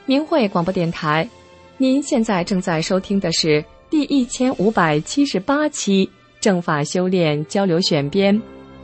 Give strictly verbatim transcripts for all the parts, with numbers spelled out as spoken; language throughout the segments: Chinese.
明慧广播电台，您现在正在收听的是第一千五百七十八期正法修炼交流选编。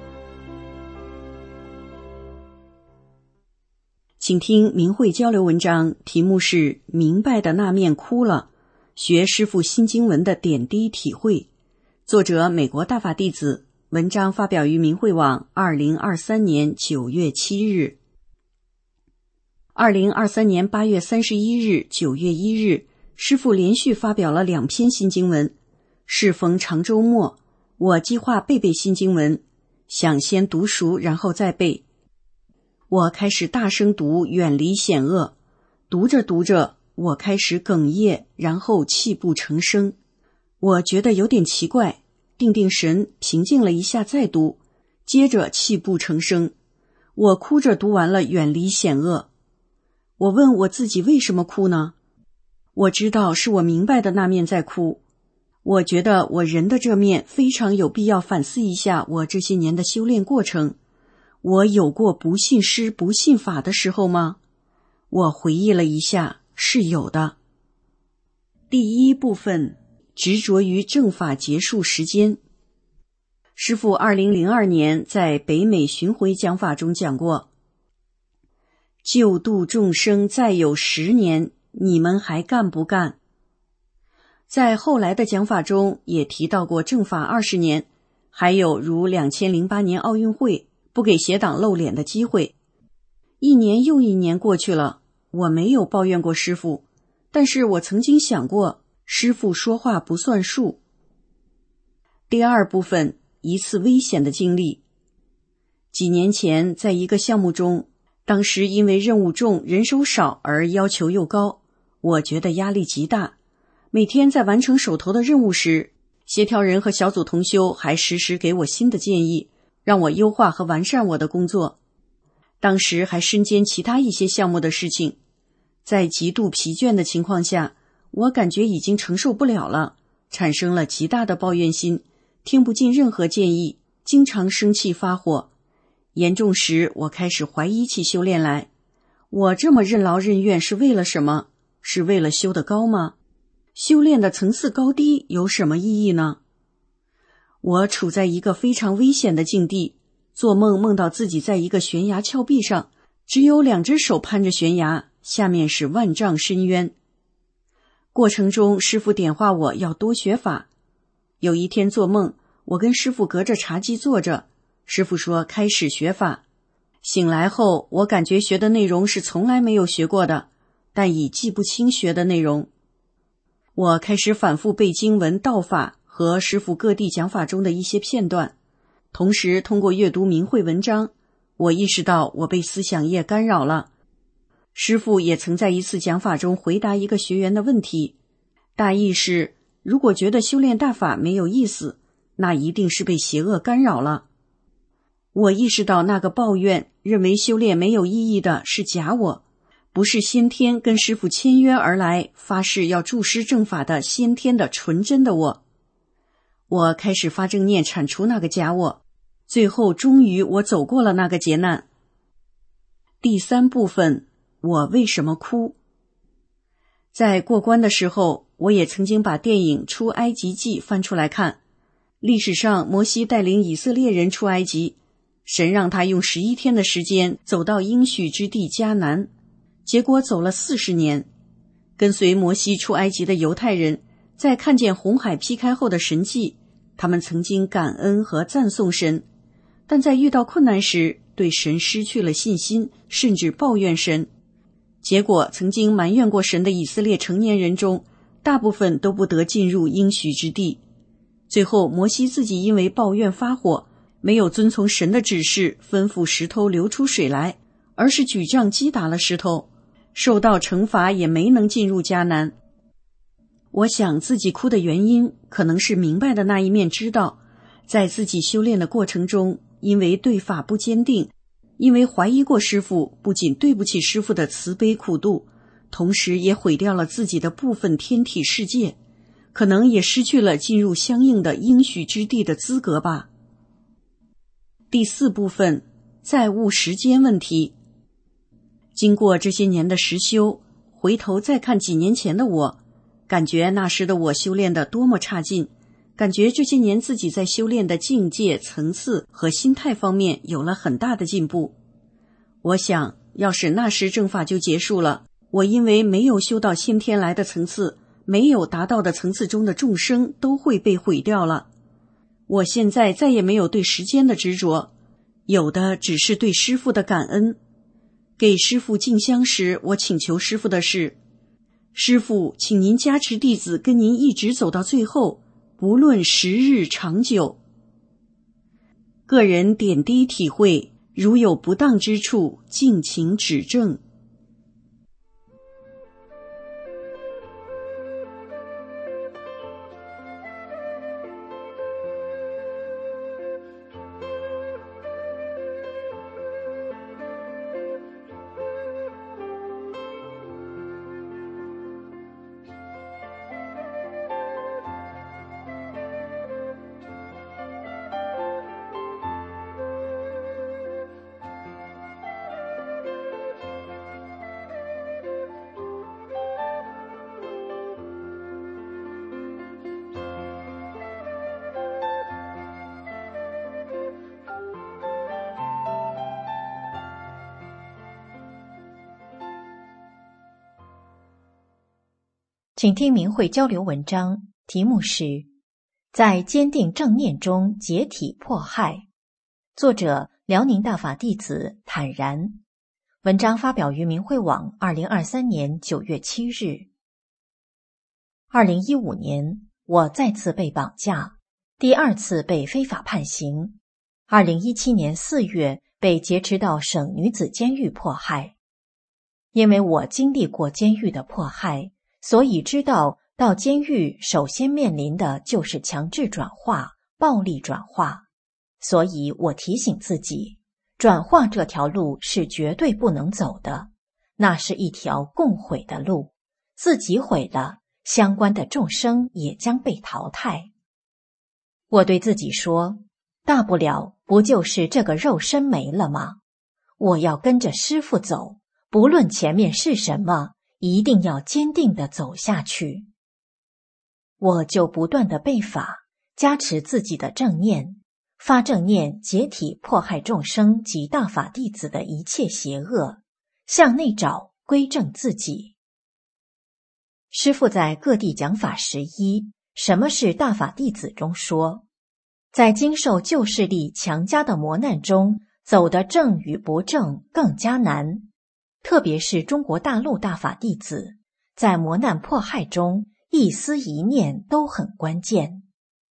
请听明慧交流文章，题目是明白的那面哭了，学师父新经文的点滴体会，作者美国大法弟子，文章发表于明慧网二零二三年九月七日。二零二三年八月三十一日、九月一日，师父连续发表了两篇新经文。适逢长周末，我计划背背新经文，想先读熟然后再背。我开始大声读远离险恶，读着读着，我开始哽咽，然后泣不成声。我觉得有点奇怪，定定神，平静了一下再读，接着泣不成声。我哭着读完了远离险恶。我问我自己为什么哭呢？我知道是我明白的那面在哭。我觉得我人的这面非常有必要反思一下我这些年的修炼过程。我有过不信师不信法的时候吗？我回忆了一下，是有的。第一部分，执着于正法结束时间。师父二零零二年在北美巡回讲法中讲过，救度众生再有十年，你们还干不干？在后来的讲法中也提到过正法二十年，还有如两千零八年奥运会不给邪党露脸的机会。一年又一年过去了，我没有抱怨过师父，但是我曾经想过，师父说话不算数。第二部分，一次危险的经历。几年前在一个项目中，当时因为任务重人手少而要求又高，我觉得压力极大。每天在完成手头的任务时，协调人和小组同修还时时给我新的建议，让我优化和完善我的工作。当时还身兼其他一些项目的事情，在极度疲倦的情况下，我感觉已经承受不了了，产生了极大的抱怨心，听不进任何建议，经常生气发火。严重时，我开始怀疑起修炼来。我这么任劳任怨是为了什么？是为了修得高吗？修炼的层次高低有什么意义呢？我处在一个非常危险的境地，做梦梦到自己在一个悬崖峭壁上，只有两只手攀着悬崖，下面是万丈深渊。过程中，师父点化我要多学法。有一天做梦，我跟师父隔着茶几坐着，师父说开始学法。醒来后，我感觉学的内容是从来没有学过的，但已记不清学的内容。我开始反复背经文道法和师父各地讲法中的一些片段，同时通过阅读明慧文章，我意识到我被思想业干扰了。师父也曾在一次讲法中回答一个学员的问题，大意是，如果觉得修炼大法没有意思，那一定是被邪恶干扰了。我意识到那个抱怨认为修炼没有意义的是假我，不是先天跟师父签约而来发誓要助师正法的先天的纯真的我。我开始发正念铲除那个假我，最后终于我走过了那个劫难。第三部分，我为什么哭？在过关的时候，我也曾经把电影《出埃及记》翻出来看。历史上摩西带领以色列人出埃及，神让他用十一天的时间走到应许之地迦南，结果走了四十年。跟随摩西出埃及的犹太人在看见红海劈开后的神迹，他们曾经感恩和赞颂神，但在遇到困难时对神失去了信心，甚至抱怨神。结果曾经埋怨过神的以色列成年人中，大部分都不得进入应许之地。最后摩西自己因为抱怨发火，没有遵从神的指示吩咐石头流出水来，而是举杖击打了石头，受到惩罚也没能进入迦南。我想自己哭的原因可能是明白的那一面知道，在自己修炼的过程中，因为对法不坚定，因为怀疑过师父，不仅对不起师父的慈悲苦度，同时也毁掉了自己的部分天体世界，可能也失去了进入相应的应许之地的资格吧。第四部分，债务时间问题。经过这些年的实修， 回头再看几年前的我，感觉那时的我修炼得多么差劲，感觉这些年自己在修炼的境界、层次和心态方面有了很大的进步。我想，要是那时正法就结束了，我因为没有修到先天来的层次，没有达到的层次中的众生都会被毁掉了。我现在再也没有对时间的执着，有的只是对师父的感恩。给师父敬香时，我请求师父的是：师父，请您加持弟子跟您一直走到最后，不论时日长久。个人点滴体会，如有不当之处，敬请指正。 请听明慧交流文章，题目是在坚定正念中解体迫害，作者辽宁大法弟子坦然。文章发表于明慧网二零二三年九月七日。二零一五年，我再次被绑架，第二次被非法判刑。二零一七年四月被劫持到省女子监狱迫害。因为我经历过监狱的迫害，所以知道到监狱首先面临的就是强制转化、暴力转化，所以我提醒自己，转化这条路是绝对不能走的，那是一条共毁的路，自己毁了，相关的众生也将被淘汰。我对自己说，大不了不就是这个肉身没了吗？我要跟着师父走，不论前面是什么，一定要坚定地走下去。我就不断地背法，加持自己的正念，发正念解体迫害众生及大法弟子的一切邪恶，向内找，归正自己。师父在各地讲法十一，什么是大法弟子中说，在经受旧势力强加的磨难中，走得正与不正更加难，特别是中国大陆大法弟子，在磨难迫害中，一思一念都很关键。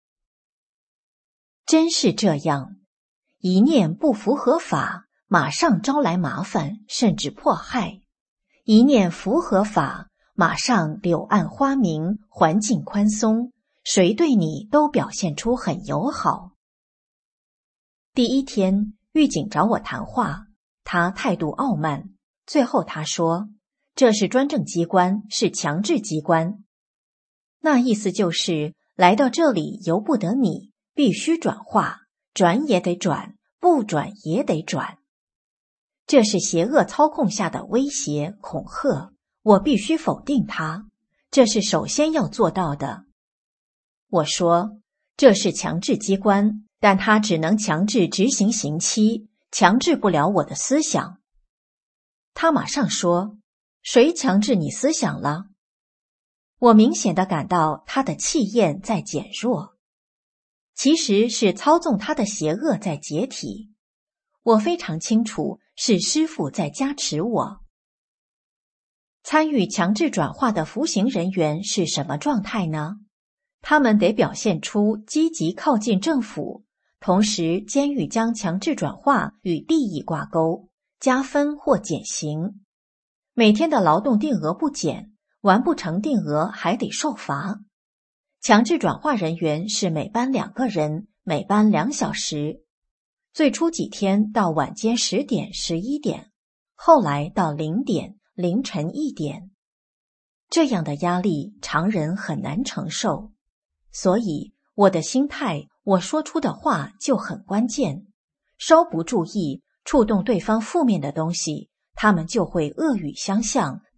真是这样，一念不符合法，马上招来麻烦，甚至迫害；一念符合法，马上柳暗花明，环境宽松，谁对你都表现出很友好。第一天，狱警找我谈话，他态度傲慢，最后他说，这是专政机关，是强制机关。那意思就是来到这里由不得你，必须转化，转也得转，不转也得转。这是邪恶操控下的威胁恐吓，我必须否定它，这是首先要做到的。我说，这是强制机关，但它只能强制执行刑期，强制不了我的思想。他马上说，谁强制你思想了？我明显地感到他的气焰在减弱，其实是操纵他的邪恶在解体。我非常清楚，是师父在加持我。参与强制转化的服刑人员是什么状态呢？他们得表现出积极靠近政府，同时监狱将强制转化与利益挂钩，加分或减刑。每天的劳动定额不减，完不成定额还得受罚。强制转化人员是每班两个人，每班两小时。最初几天到晚间十点、十一点，后来到零点、凌晨一点。这样的压力常人很难承受，所以我的心态，我说出的话就很关键。稍不注意，触动对方负面的东西，他们就会恶语相向，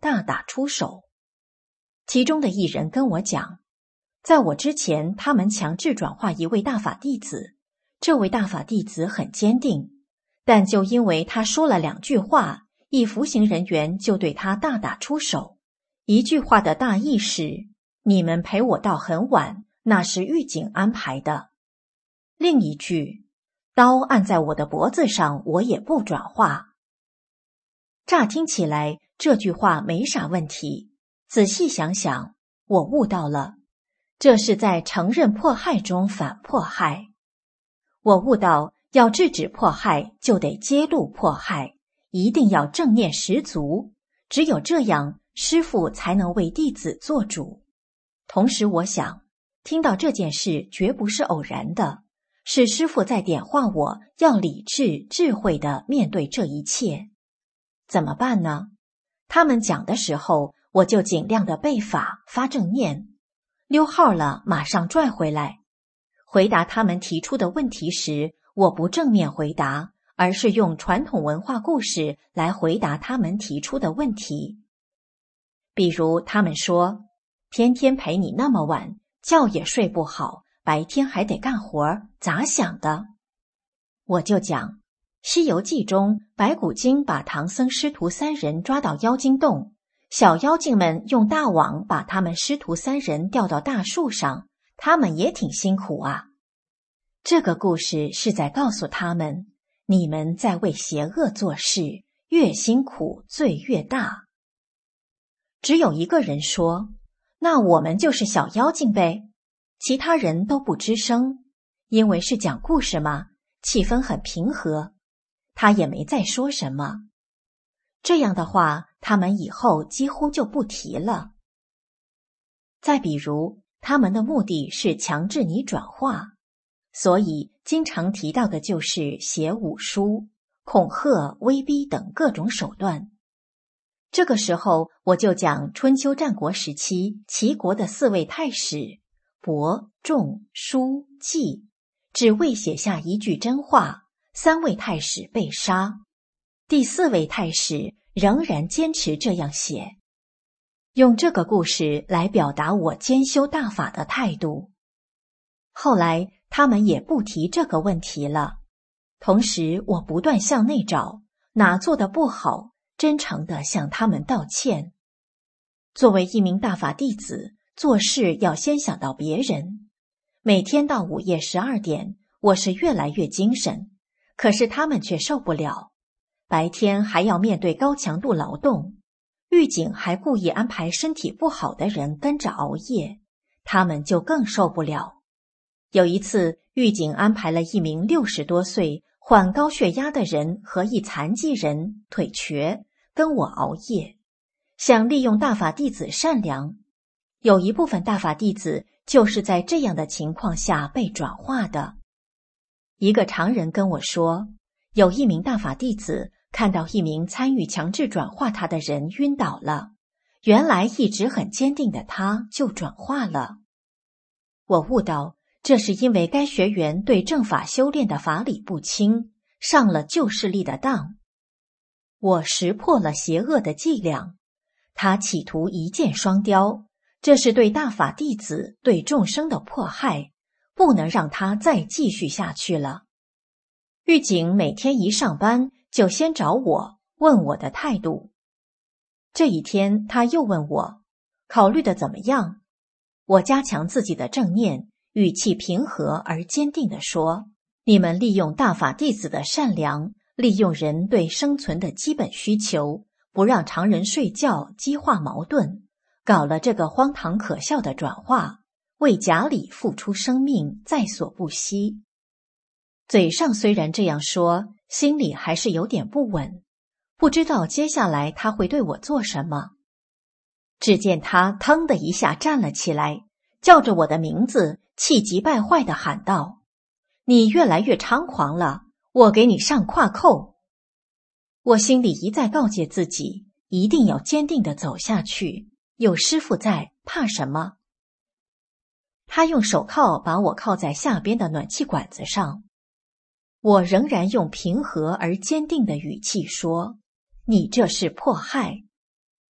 大打出手。其中的一人跟我讲，在我之前，他们强制转化一位大法弟子，这位大法弟子很坚定，但就因为他说了两句话，一服刑人员就对他大打出手。一句话的大意是，你们陪我到很晚，那是狱警安排的。另一句，刀按在我的脖子上，我也不转化。乍听起来这句话没啥问题，仔细想想，我悟到了，这是在承认迫害中反迫害。我悟到，要制止迫害，就得揭露迫害，一定要正念十足，只有这样，师父才能为弟子做主。同时我想，听到这件事绝不是偶然的，是师父在点化我要理智、智慧地面对这一切。怎么办呢？他们讲的时候，我就尽量的背法、发正念，溜号了马上拽回来。回答他们提出的问题时，我不正面回答，而是用传统文化故事来回答他们提出的问题。比如他们说，天天陪你那么晚，觉也睡不好，白天还得干活，咋想的？我就讲，《西游记》中白骨精把唐僧师徒三人抓到妖精洞，小妖精们用大网把他们师徒三人吊到大树上，他们也挺辛苦啊。这个故事是在告诉他们，你们在为邪恶做事，越辛苦罪越大。只有一个人说，那我们就是小妖精呗。其他人都不吱声，因为是讲故事嘛，气氛很平和，他也没再说什么。这样的话，他们以后几乎就不提了。再比如，他们的目的是强制你转化，所以经常提到的就是写武书、恐吓、威逼等各种手段。这个时候，我就讲春秋战国时期齐国的四位太史伯、仲、舒、季，只为写下一句真话，三位太史被杀，第四位太史仍然坚持这样写，用这个故事来表达我兼修大法的态度。后来他们也不提这个问题了，同时我不断向内找，哪做得不好，真诚地向他们道歉。作为一名大法弟子，做事要先想到别人。每天到午夜十二点，我是越来越精神，可是他们却受不了。白天还要面对高强度劳动，狱警还故意安排身体不好的人跟着熬夜，他们就更受不了。有一次，狱警安排了一名六十多岁患高血压的人和一残疾人腿瘸跟我熬夜，想利用大法弟子善良。有一部分大法弟子就是在这样的情况下被转化的。一个常人跟我说，有一名大法弟子看到一名参与强制转化他的人晕倒了，原来一直很坚定的他就转化了。我悟到，这是因为该学员对正法修炼的法理不清，上了旧势力的当。我识破了邪恶的伎俩，他企图一箭双雕，这是对大法弟子、对众生的迫害，不能让他再继续下去了。狱警每天一上班就先找我，问我的态度。这一天他又问我，考虑的怎么样？我加强自己的正念，语气平和而坚定地说，你们利用大法弟子的善良，利用人对生存的基本需求，不让常人睡觉，激化矛盾，搞了这个荒唐可笑的转化，为假理付出生命，在所不惜。嘴上虽然这样说，心里还是有点不稳，不知道接下来他会对我做什么。只见他腾的一下站了起来，叫着我的名字，气急败坏地喊道，你越来越猖狂了，我给你上跨扣。我心里一再告诫自己，一定要坚定地走下去，有师父在，怕什么？他用手铐把我铐在下边的暖气管子上，我仍然用平和而坚定的语气说，你这是迫害。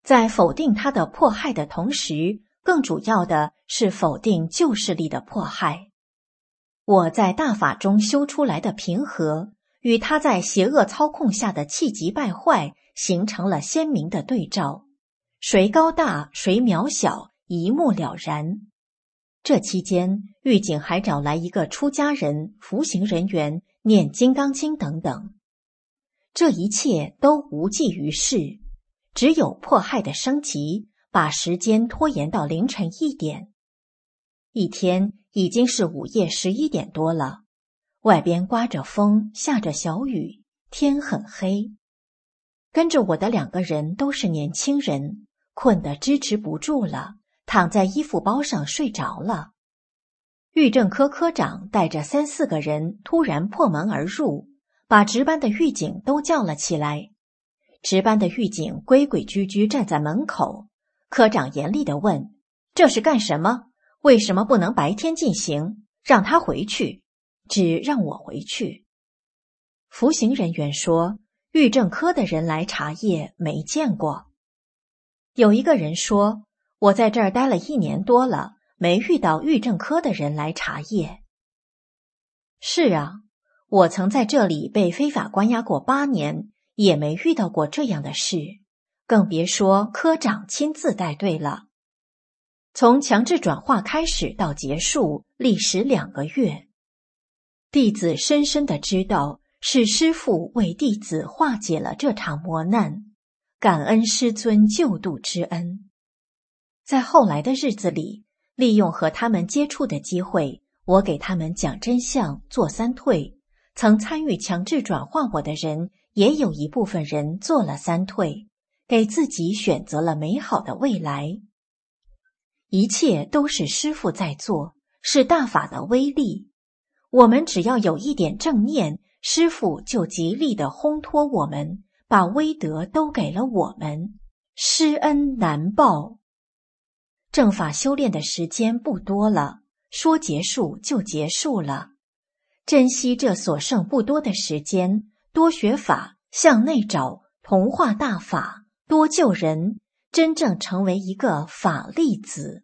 在否定他的迫害的同时，更主要的是否定旧势力的迫害。我在大法中修出来的平和，与他在邪恶操控下的气急败坏形成了鲜明的对照，谁高大谁渺小一目了然。这期间，狱警还找来一个出家人、服刑人员念金刚经等等。这一切都无济于事，只有迫害的升级，把时间拖延到凌晨一点。一天已经是午夜十一点多了，外边刮着风，下着小雨，天很黑。跟着我的两个人都是年轻人，困得支持不住了，躺在衣服包上睡着了。狱政科科长带着三四个人突然破门而入，把值班的狱警都叫了起来。值班的狱警规规矩矩站在门口，科长严厉地问：这是干什么？为什么不能白天进行？让他回去，只让我回去。服刑人员说，狱政科的人来查夜没见过。有一个人说，我在这儿待了一年多了，没遇到狱政科的人来查夜。是啊，我曾在这里被非法关押过八年，也没遇到过这样的事，更别说科长亲自带队了。从强制转化开始到结束，历时两个月。弟子深深地知道，是师父为弟子化解了这场磨难，感恩师尊救度之恩。在后来的日子里，利用和他们接触的机会，我给他们讲真相，做三退。曾参与强制转化我的人，也有一部分人做了三退，给自己选择了美好的未来。一切都是师父在做，是大法的威力。我们只要有一点正念，师父就极力地烘托我们，把威德都给了我们。施恩难报。正法修炼的时间不多了，说结束就结束了。珍惜这所剩不多的时间，多学法，向内找，同化大法，多救人，真正成为一个法力子。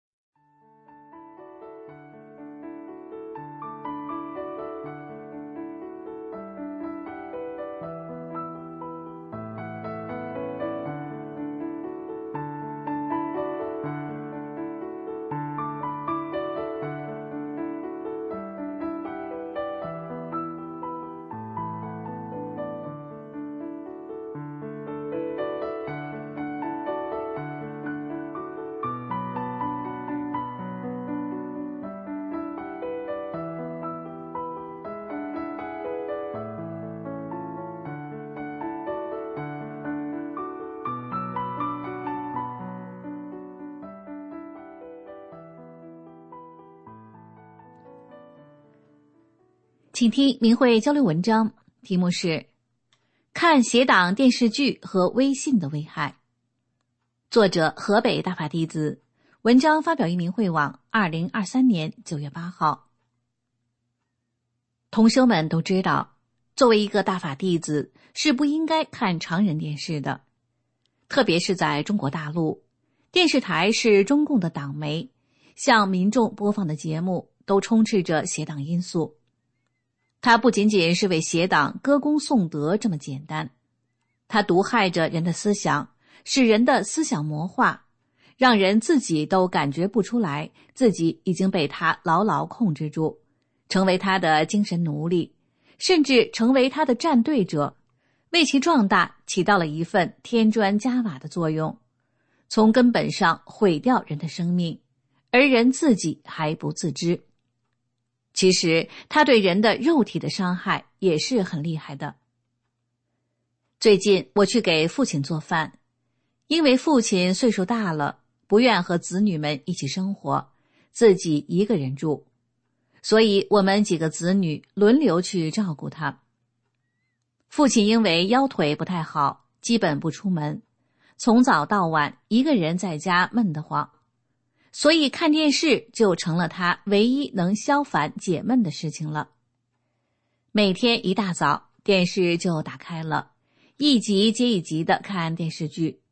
请听明慧交流文章，题目是看邪党电视剧和微信的危害。作者河北大法弟子，文章发表于明慧网二零二三年九月八号。同修们都知道，作为一个大法弟子是不应该看常人电视的，特别是在中国大陆，电视台是中共的党媒，向民众播放的节目都充斥着邪党因素。它不仅仅是为邪党歌功颂德这么简单，它毒害着人的思想，使人的思想魔化，让人自己都感觉不出来自己已经被它牢牢控制住，成为他的精神奴隶，甚至成为他的站队者，为其壮大起到了一份添砖加瓦的作用，从根本上毁掉人的生命，而人自己还不自知。其实他对人的肉体的伤害也是很厉害的。最近我去给父亲做饭，因为父亲岁数大了，不愿和子女们一起生活，自己一个人住，所以我们几个子女轮流去照顾他。父亲因为腰腿不太好，基本不出门，从早到晚一个人在家闷得慌，所以看电视就成了他唯一能消烦解闷的事情了。每天一大早，电视就打开了，一集接一集的看电视剧，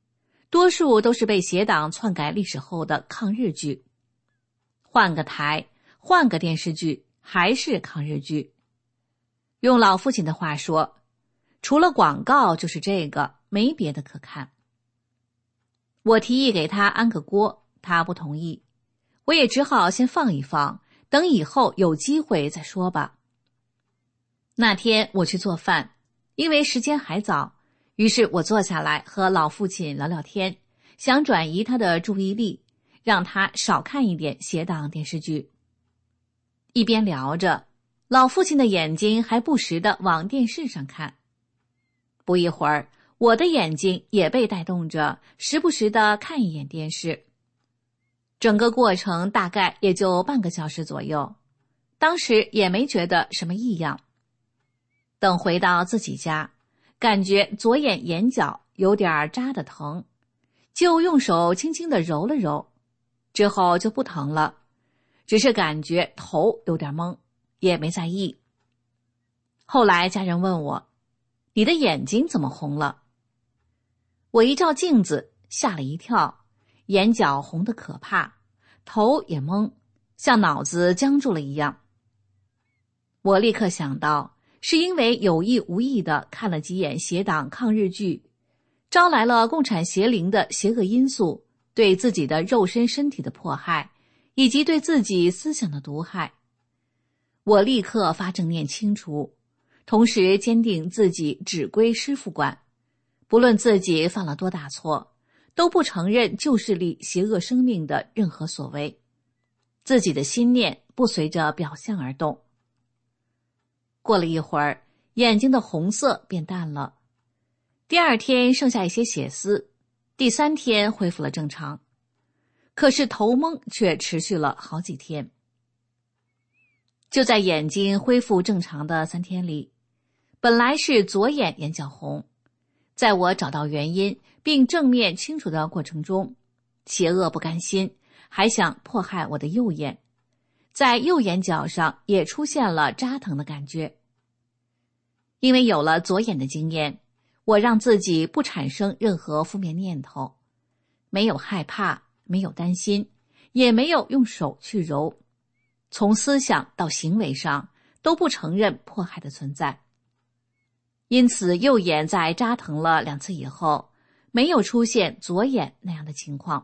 多数都是被邪党篡改历史后的抗日剧。换个台，换个电视剧，还是抗日剧。用老父亲的话说，除了广告就是这个，没别的可看。我提议给他安个锅，他不同意，我也只好先放一放，等以后有机会再说吧。那天我去做饭，因为时间还早，于是我坐下来和老父亲聊聊天，想转移他的注意力，让他少看一点邪党电视剧。一边聊着，老父亲的眼睛还不时地往电视上看。不一会儿，我的眼睛也被带动着，时不时地看一眼电视。整个过程大概也就半个小时左右，当时也没觉得什么异样。等回到自己家，感觉左眼眼角有点扎得疼，就用手轻轻地揉了揉，之后就不疼了，只是感觉头有点懵，也没在意。后来家人问我，你的眼睛怎么红了？我一照镜子，吓了一跳，眼角红得可怕，头也懵，像脑子僵住了一样。我立刻想到，是因为有意无意地看了几眼邪党抗日剧，招来了共产邪灵的邪恶因素，对自己的肉身身体的迫害，以及对自己思想的毒害。我立刻发正念清除，同时坚定自己只归师父管，不论自己犯了多大错，都不承认旧势力邪恶生命的任何所为，自己的心念不随着表象而动。过了一会儿，眼睛的红色变淡了，第二天剩下一些血丝，第三天恢复了正常，可是头蒙却持续了好几天。就在眼睛恢复正常的三天里，本来是左眼眼角红，在我找到原因并正面清楚的过程中，邪恶不甘心，还想迫害我的右眼，在右眼角上也出现了扎疼的感觉。因为有了左眼的经验，我让自己不产生任何负面念头，没有害怕，没有担心，也没有用手去揉，从思想到行为上都不承认迫害的存在。因此右眼在扎疼了两次以后，没有出现左眼那样的情况。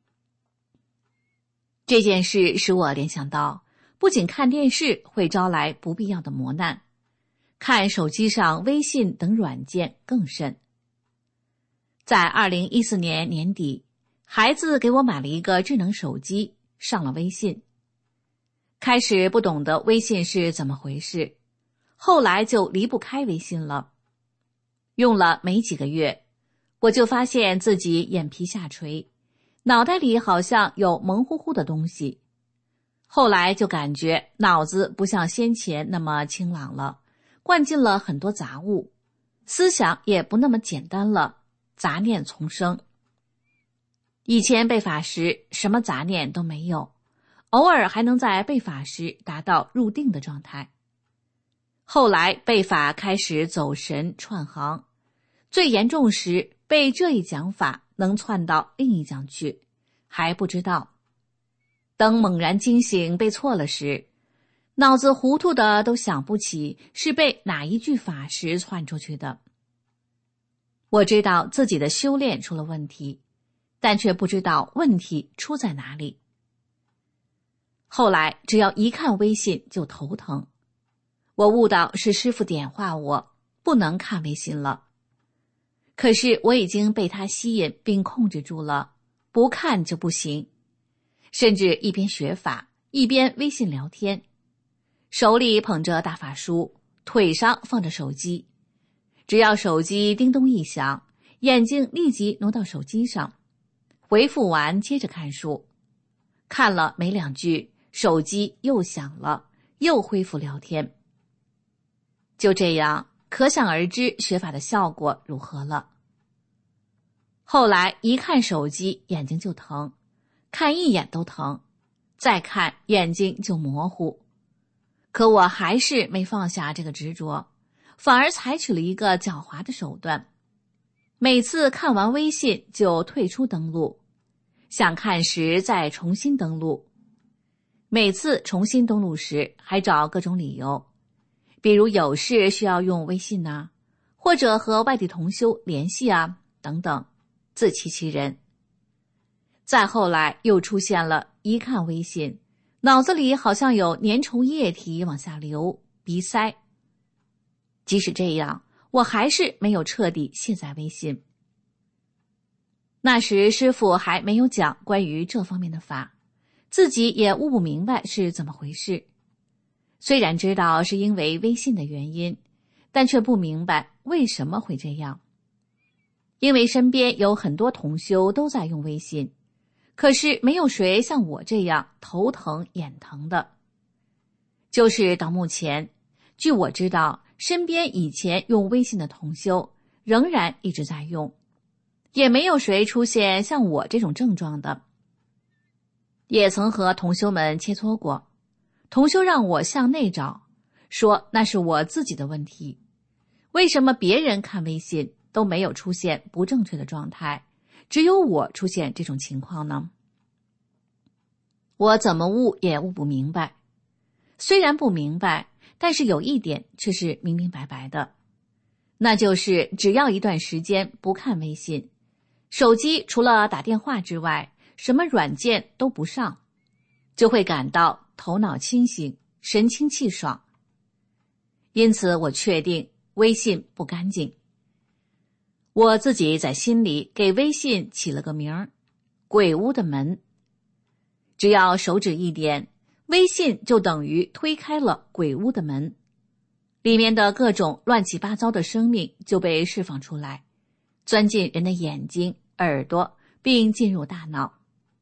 这件事使我联想到，不仅看电视会招来不必要的磨难，看手机上微信等软件更甚。在二零一四年年底，孩子给我买了一个智能手机，上了微信。开始不懂得微信是怎么回事，后来就离不开微信了。用了没几个月，我就发现自己眼皮下垂，脑袋里好像有蒙乎乎的东西。后来就感觉脑子不像先前那么清朗了，灌进了很多杂物，思想也不那么简单了，杂念丛生。以前背法时什么杂念都没有，偶尔还能在背法时达到入定的状态。后来背法开始走神串行，最严重时背这一讲法能窜到另一讲去，还不知道。等猛然惊醒背错了时，脑子糊涂的都想不起是被哪一句法时窜出去的。我知道自己的修炼出了问题，但却不知道问题出在哪里。后来只要一看微信就头疼，我悟到是师父点化我，不能看微信了。可是我已经被他吸引并控制住了，不看就不行。甚至一边学法，一边微信聊天，手里捧着大法书，腿上放着手机。只要手机叮咚一响，眼睛立即挪到手机上，回复完接着看书。看了没两句，手机又响了，又恢复聊天。就这样，可想而知学法的效果如何了。后来一看手机，眼睛就疼，看一眼都疼，再看眼睛就模糊。可我还是没放下这个执着，反而采取了一个狡猾的手段。 每次看完微信就退出登录，想看时再重新登录。每次重新登录时还找各种理由，比如有事需要用微信啊，或者和外地同修联系啊，等等，自欺欺人。再后来又出现了一看微信，脑子里好像有粘稠液体往下流，鼻塞。即使这样，我还是没有彻底卸载微信。那时师父还没有讲关于这方面的法，自己也悟不明白是怎么回事。虽然知道是因为微信的原因，但却不明白为什么会这样。因为身边有很多同修都在用微信，可是没有谁像我这样头疼眼疼的。就是到目前，据我知道，身边以前用微信的同修仍然一直在用，也没有谁出现像我这种症状的。也曾和同修们切磋过，同修让我向内找，说那是我自己的问题，为什么别人看微信都没有出现不正确的状态，只有我出现这种情况呢？我怎么悟也悟不明白。虽然不明白，但是有一点却是明明白白的，那就是只要一段时间不看微信，手机除了打电话之外，什么软件都不上，就会感到头脑清醒，神清气爽。因此我确定微信不干净。我自己在心里给微信起了个名儿，鬼屋的门。只要手指一点，微信就等于推开了鬼屋的门，里面的各种乱七八糟的生命就被释放出来，钻进人的眼睛、耳朵，并进入大脑。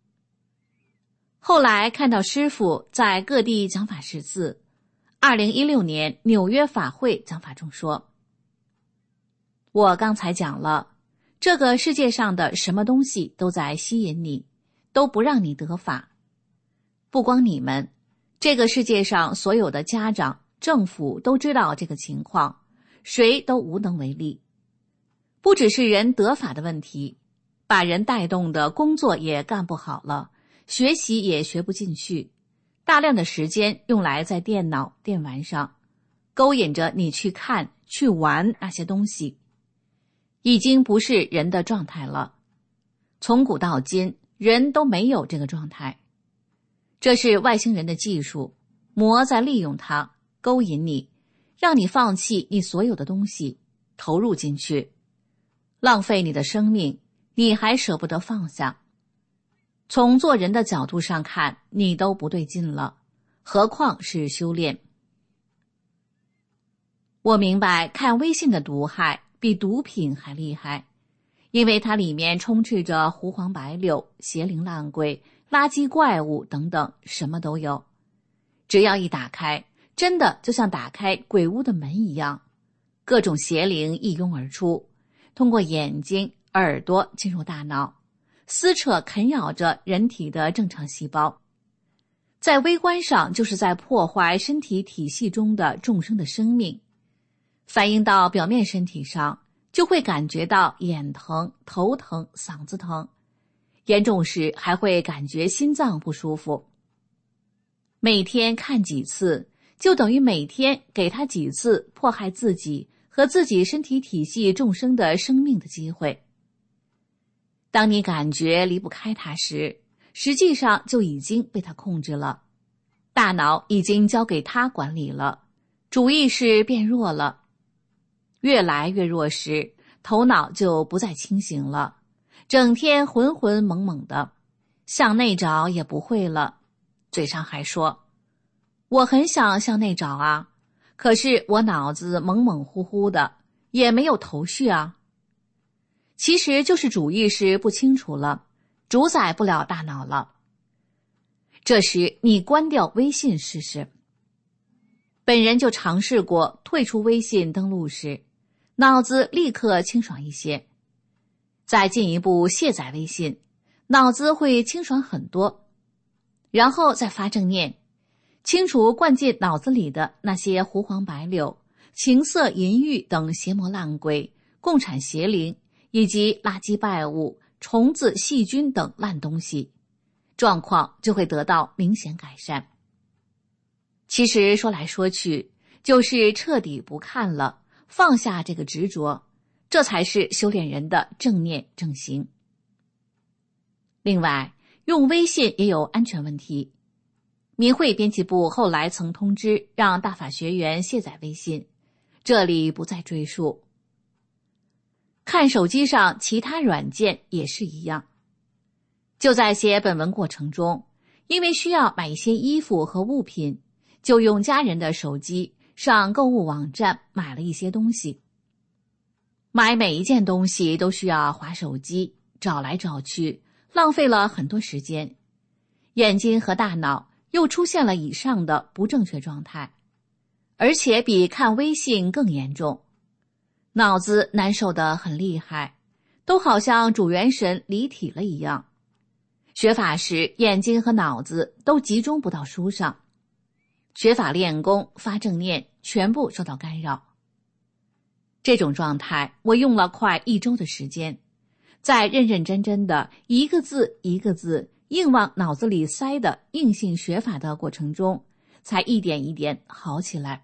后来看到师父在各地讲法识字，二零一六年纽约法会讲法中说，我刚才讲了，这个世界上的什么东西都在吸引你，都不让你得法。不光你们，这个世界上所有的家长、政府都知道这个情况，谁都无能为力。不只是人得法的问题，把人带动的工作也干不好了，学习也学不进去，大量的时间用来在电脑、电玩上，勾引着你去看、去玩那些东西，已经不是人的状态了。从古到今，人都没有这个状态。这是外星人的技术，魔在利用它，勾引你，让你放弃你所有的东西，投入进去，浪费你的生命，你还舍不得放下。从做人的角度上看，你都不对劲了，何况是修炼。我明白看微信的毒害比毒品还厉害，因为它里面充斥着胡黄白柳、邪灵烂鬼、垃圾怪物等等，什么都有。只要一打开，真的就像打开鬼屋的门一样，各种邪灵一拥而出，通过眼睛、耳朵进入大脑，撕扯啃咬着人体的正常细胞。在微观上就是在破坏身体体系中的众生的生命，反映到表面身体上，就会感觉到眼疼、头疼、嗓子疼，严重时还会感觉心脏不舒服。每天看几次，就等于每天给他几次迫害自己和自己身体体系众生的生命的机会。当你感觉离不开他时，实际上就已经被他控制了，大脑已经交给他管理了，主意识变弱了。越来越弱时，头脑就不再清醒了，整天浑浑懵懵的，向内找也不会了，嘴上还说我很想向内找啊，可是我脑子懵懵乎乎的，也没有头绪啊。其实就是主意识不清楚了，主宰不了大脑了。这时你关掉微信试试。本人就尝试过退出微信登录时，脑子立刻清爽一些。再进一步卸载微信，脑子会清爽很多。然后再发正念，清除灌进脑子里的那些胡黄白柳、情色淫欲等邪魔烂鬼、共产邪灵， 以及垃圾败物、虫子、细菌等烂东西，状况就会得到明显改善。其实说来说去，就是彻底不看了，放下这个执着，这才是修炼人的正念正行。另外，用微信也有安全问题。明慧编辑部后来曾通知让大法学员卸载微信，这里不再赘述。看手机上其他软件也是一样。就在写本文过程中，因为需要买一些衣服和物品，就用家人的手机上购物网站买了一些东西。买每一件东西都需要滑手机，找来找去，浪费了很多时间，眼睛和大脑又出现了以上的不正确状态，而且比看微信更严重，脑子难受得很厉害，都好像主元神离体了一样。学法时，眼睛和脑子都集中不到书上，学法练功、发正念全部受到干扰。这种状态我用了快一周的时间，在认认真真的一个字一个字硬往脑子里塞的硬性学法的过程中，才一点一点好起来。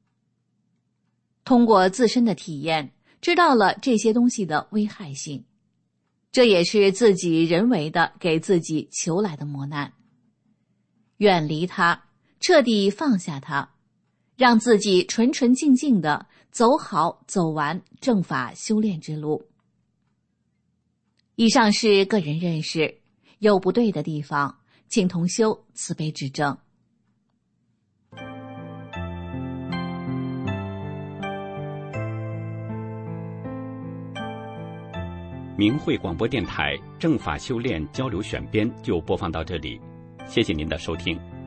通过自身的体验，知道了这些东西的危害性，这也是自己人为的给自己求来的磨难。远离它，彻底放下它，让自己纯纯净净的走好走完正法修炼之路。以上是个人认识，有不对的地方，请同修慈悲指正。 明慧广播电台正法修炼交流选编就播放到这里，谢谢您的收听。